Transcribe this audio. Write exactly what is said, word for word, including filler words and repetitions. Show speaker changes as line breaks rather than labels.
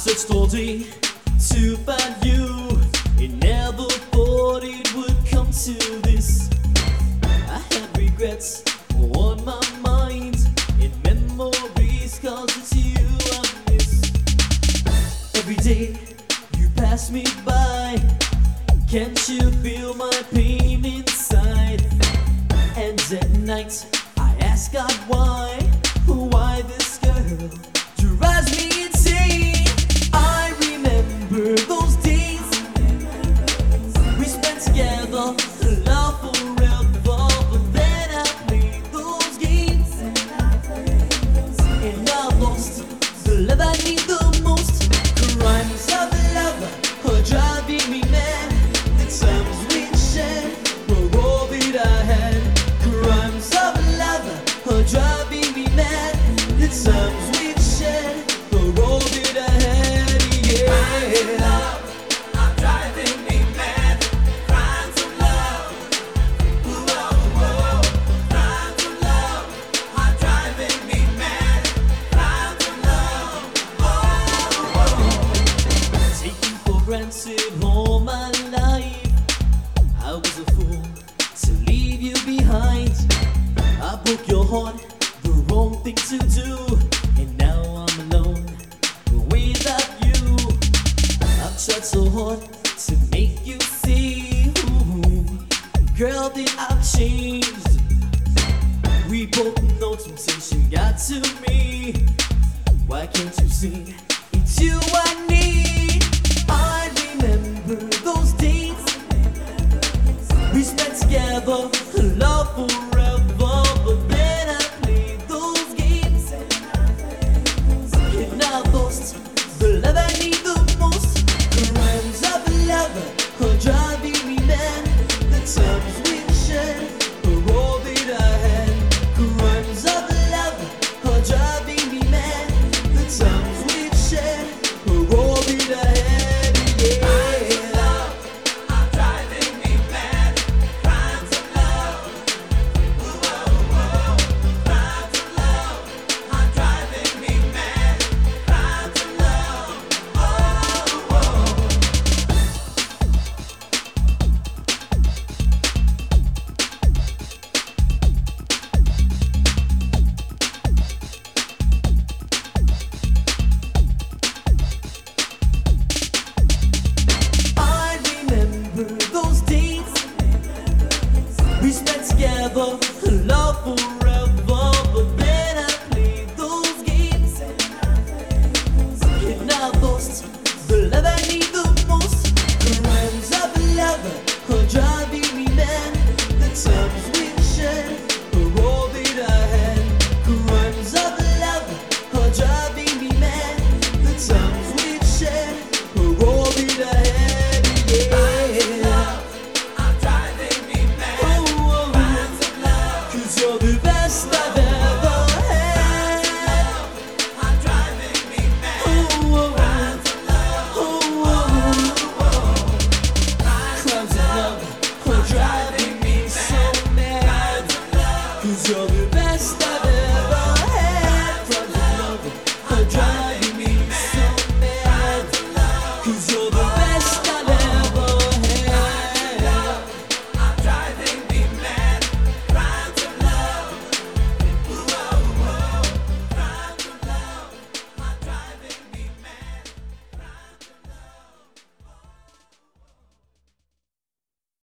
searched all day to find you, and never thought it would come to this. I had regrets on my mind and memories, cause it's you I miss. Every day you pass me by, can't you feel my pain inside? And at night I ask God why, why this girl drives me insane. I remember those days we spent together, love forever. But then I played those games and I lost the love I need the most. Crimes of love are driving me mad. The times we shared were all that I had. Crimes of love are driving me mad. The times we shared were all that I had. Yeah. Crimes of love are driving me mad. Crimes of love, whoa, whoa. Crimes of love are driving me mad. Crimes of love, whoa, whoa. Taking for granted all my life, I was a fool to leave you behind. I broke your heart, the wrong thing to do, and now I'm alone without you. I've tried so hard to make you see, ooh, girl, that I've changed. We both know temptation got to me. Why can't you see it's you I need? I remember those days we spent together, love forever. But then I played those games and I lost the love I need the most. Crimes of love are driving me mad. The times we shared were all that I had. Crimes of love are driving me mad. The times we shared were all that I had. Yeah. Crimes of love are driving me mad. Crimes of love, whoa, whoa. Crimes of love are driving me mad. Crimes of love, whoa, whoa. I remember those days we spent together, love forever. But then I played those games and I lost the love I need the most. Crimes of love are driving me mad. The times we shared were all that I had. Crimes of love are driving me mad. The times we shared were all that I had. Yeah. Crimes of love are driving me mad. Oh, oh, crimes of love, 'cause you're the best I've ever had. Are driving me mad. Oh, oh, crimes of love. Oh, oh, oh. Crimes of love are driving me so mad. 'Cause you're the best I've ever had. Crimes of love are driving me so mad. 'Cause you're the